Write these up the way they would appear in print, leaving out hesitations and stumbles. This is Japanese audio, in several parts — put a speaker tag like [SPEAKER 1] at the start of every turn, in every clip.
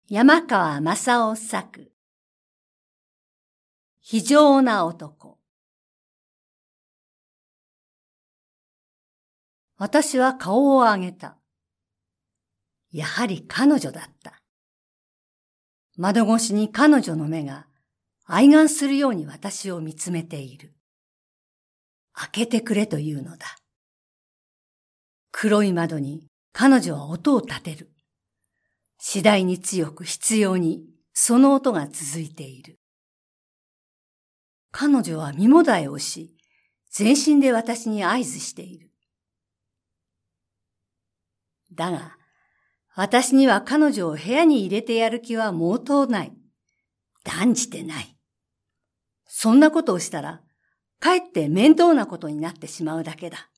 [SPEAKER 1] 山川正夫作。非情な男。私は顔を上げた。やはり彼女だった。窓越しに彼女の目が愛願するように私を見つめている。開けてくれというのだ。黒い窓に彼女は音を立てる。次第に強く執拗にその音が続いている。彼女は身もだえをし、全身で私に合図している。だが、私には彼女を部屋に入れてやる気は毛頭ない。断じてない。そんなことをしたら、かえって面倒なことになってしまうだけだ。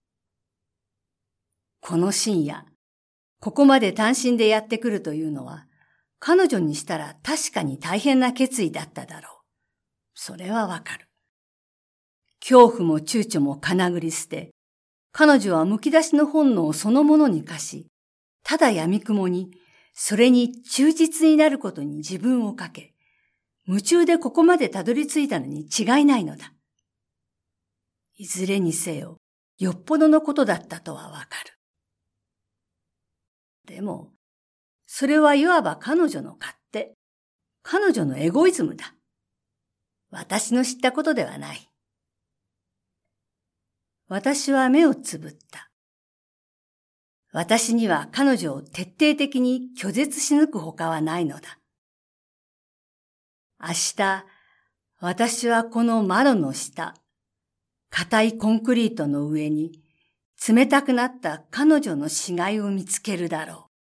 [SPEAKER 1] この深夜、ここまで単身でやってくるというのは、彼女にしたら確かに大変な決意だっただろう。それはわかる。恐怖も躊躇もかなぐり捨て、彼女はむき出しの本能をそのものに課し、ただ闇雲に、それに忠実になることに自分をかけ、夢中でここまでたどり着いたのに違いないのだ。いずれにせよ、よっぽどのことだったとはわかる。でも、それはいわば彼女の勝手、彼女のエゴイズムだ。私の知ったことではない。私は目をつぶった。私には彼女を徹底的に拒絶し抜くほかはないのだ。明日、私はこの窓の下、硬いコンクリートの上に、冷たくなった彼女の死骸を見つけるだろ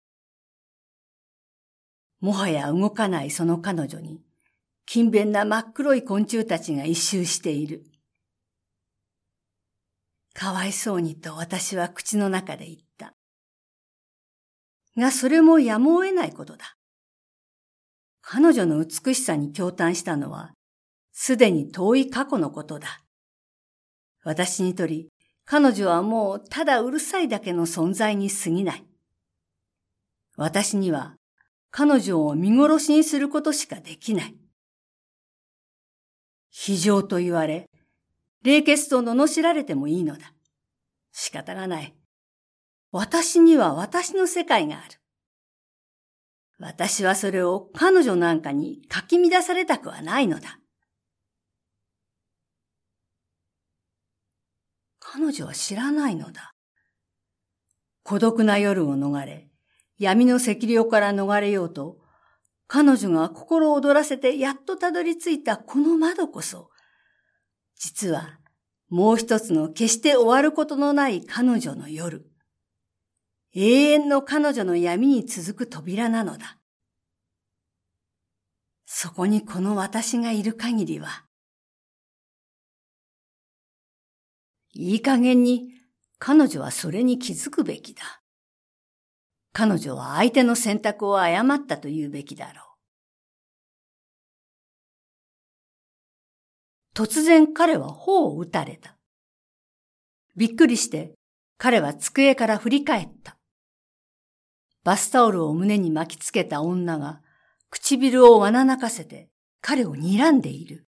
[SPEAKER 1] う。もはや動かないその彼女に、勤勉な真っ黒い昆虫たちが一周している。かわいそうにと私は口の中で言った。がそれもやむを得ないことだ。彼女の美しさに驚嘆したのは、すでに遠い過去のことだ。私にとり、彼女はもうただうるさいだけの存在に過ぎない。私には彼女を見殺しにすることしかできない。非情と言われ、冷血と罵られてもいいのだ。仕方がない。私には私の世界がある。私はそれを彼女なんかにかき乱されたくはないのだ。彼女は知らないのだ。孤独な夜を逃れ、闇の赤稜から逃れようと、彼女が心躍らせてやっとたどり着いたこの窓こそ、実はもう一つの決して終わることのない彼女の夜、永遠の彼女の闇に続く扉なのだ。そこにこの私がいる限りは、いい加減に彼女はそれに気づくべきだ。彼女は相手の選択を誤ったと言うべきだろう。突然彼は頬を打たれた。びっくりして彼は机から振り返った。バスタオルを胸に巻きつけた女が唇をわななかせて彼を睨んでいる。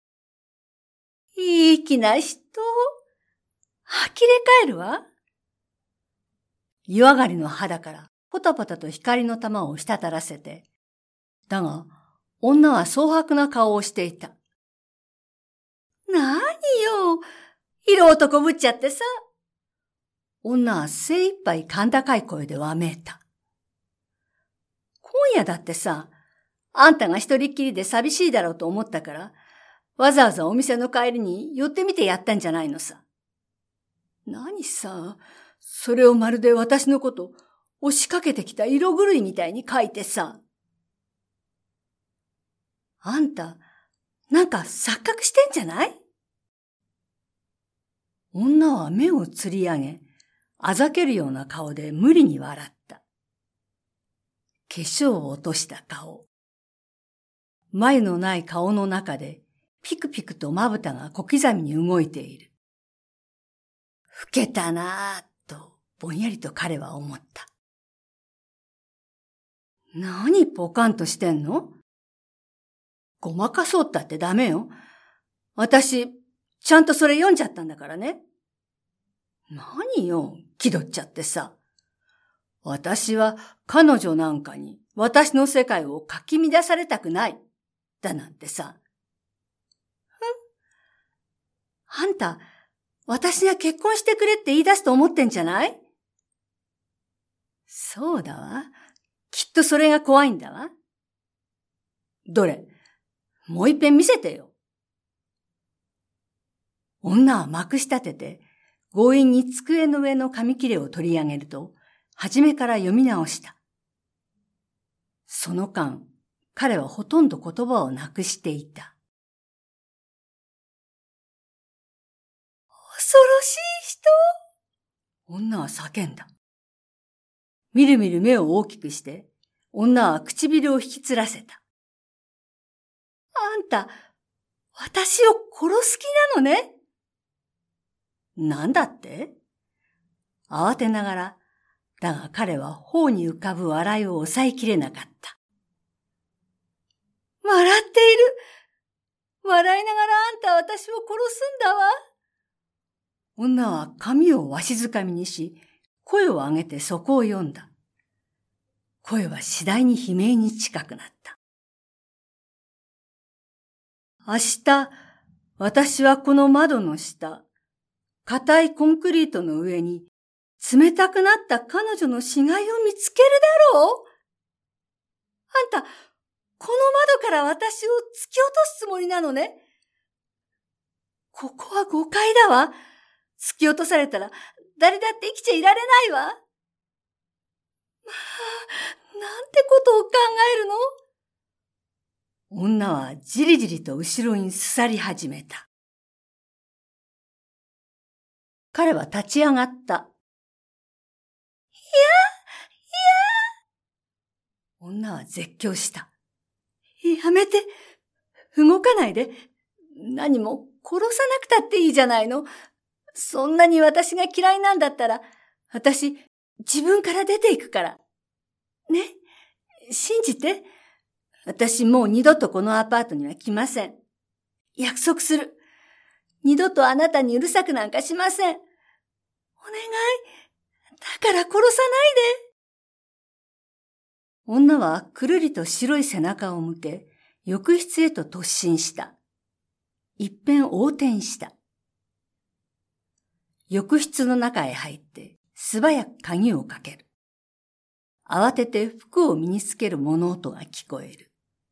[SPEAKER 1] いい気な人。呆れ返るわ。湯上がりの肌からポタポタと光の玉を滴らせて。だが、女は蒼白な顔をしていた。なによ、色男ぶっちゃってさ。女は精一杯甲高い声でわめいた。今夜だってさ、あんたが一人っきりで寂しいだろうと思ったから、わざわざお店の帰りに寄ってみてやったんじゃないのさ。何さ、それをまるで私のこと押しかけてきた色狂いみたいに書いてさ。あんた、なんか錯覚してんじゃない？女は目をつり上げ、あざけるような顔で無理に笑った。化粧を落とした顔。眉のない顔の中でピクピクとまぶたが小刻みに動いている。老けたなぁとぼんやりと彼は思った。 何ポカンとしてんの？ごまかそうったってダメよ。私、ちゃんとそれ読んじゃったんだからね。何よ、気取っちゃってさ。私は彼女なんかに私の世界をかき乱されたくない。だなんてさ。あんた、私が結婚してくれって言い出すと思ってんじゃない？そうだわ。きっとそれが怖いんだわ。どれ、もう一遍見せてよ。女はまくし立てて、強引に机の上の紙切れを取り上げると、初めから読み直した。その間、彼はほとんど言葉をなくしていた。恐ろしい人！女は叫んだ。みるみる目を大きくして、女は唇を引きつらせた。あんた、私を殺す気なのね？なんだって？慌てながら、だが彼は頬に浮かぶ笑いを抑えきれなかった。笑っている。笑いながらあんたは私を殺すんだわ。女は髪をわしづかみにし、声を上げてそこを読んだ。声は次第に悲鳴に近くなった。明日、私はこの窓の下、硬いコンクリートの上に、冷たくなった彼女の死骸を見つけるだろう？あんた、この窓から私を突き落とすつもりなのね？ここは誤解だわ。突き落とされたら誰だって生きちゃいられないわ。まあ、なんてことを考えるの？女はじりじりと後ろにすさり始めた。彼は立ち上がった。女は絶叫した。やめて。動かないで。何も殺さなくたっていいじゃないの。そんなに私が嫌いなんだったら、私、自分から出ていくから。ね。信じて。私もう二度とこのアパートには来ません。約束する。二度とあなたにうるさくなんかしません。お願い。だから殺さないで。女はくるりと白い背中を向け、浴室へと突進した。一遍横転した。浴室の中へ入って素早く鍵をかける。慌てて服を身につける物音が聞こえる。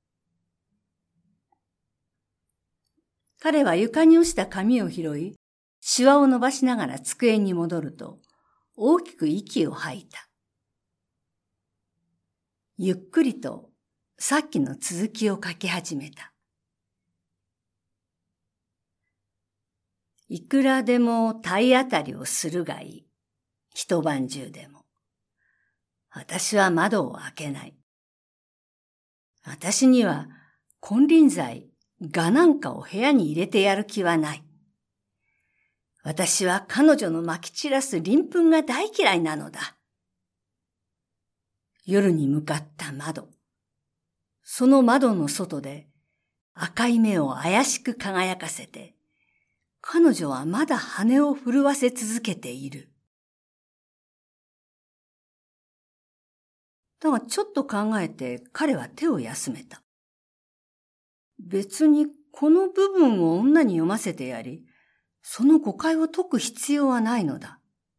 [SPEAKER 1] 彼は床に落ちた紙を拾い、シワを伸ばしながら机に戻ると、大きく息を吐いた。ゆっくりとさっきの続きを書き始めた。いくらでも体当たりをするがいい。一晩中でも。私は窓を開けない。私には金輪際、蛾なんかを部屋に入れてやる気はない。私は彼女の撒き散らす鱗粉が大嫌いなのだ。夜に向かった窓。その窓の外で赤い目を怪しく輝かせて、彼女はまだ羽を震わせ続けている。だがちょっと考えて彼は手を休めた。別にこの部分を女に読ませてやり、その誤解を解く必要はないのだ。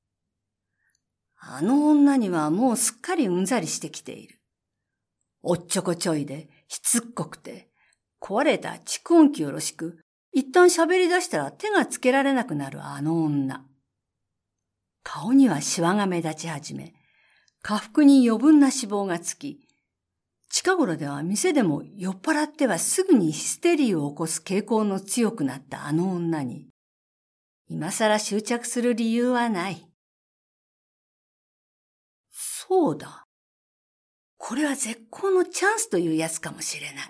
[SPEAKER 1] あの女にはもうすっかりうんざりしてきている。おっちょこちょいで、しつっこくて、壊れた蓄音機よろしく、一旦喋り出したら手がつけられなくなるあの女。顔にはシワが目立ち始め、下腹に余分な脂肪がつき、近頃では店でも酔っ払ってはすぐにヒステリーを起こす傾向の強くなったあの女に、今更執着する理由はない。そうだ。これは絶好のチャンスというやつかもしれない。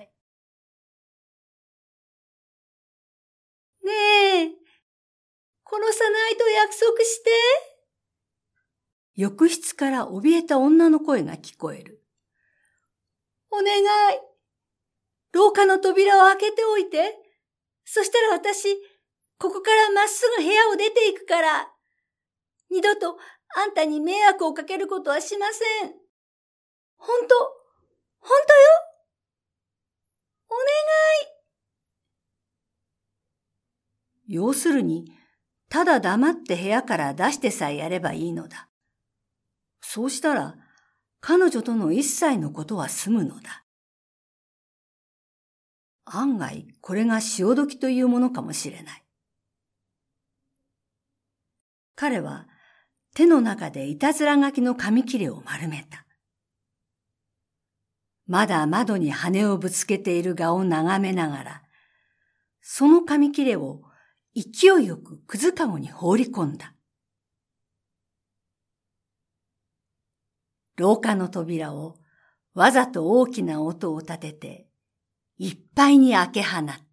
[SPEAKER 1] ねえ、殺さないと約束して。浴室から怯えた女の声が聞こえる。 お願い。廊下の扉を開けておいて。そしたら私、ここからまっすぐ部屋を出ていくから。二度とあんたに迷惑をかけることはしません。ほんとよ。お願い。要するに、ただ黙って部屋から出してさえやればいいのだ。そうしたら、彼女との一切のことは済むのだ。案外、これが潮時というものかもしれない。彼は手の中でいたずら書きの紙切れを丸めた。まだ窓に羽をぶつけている蛾を眺めながら、その紙切れを勢いよくくずかごに放り込んだ。廊下の扉をわざと大きな音を立てていっぱいに開け放った。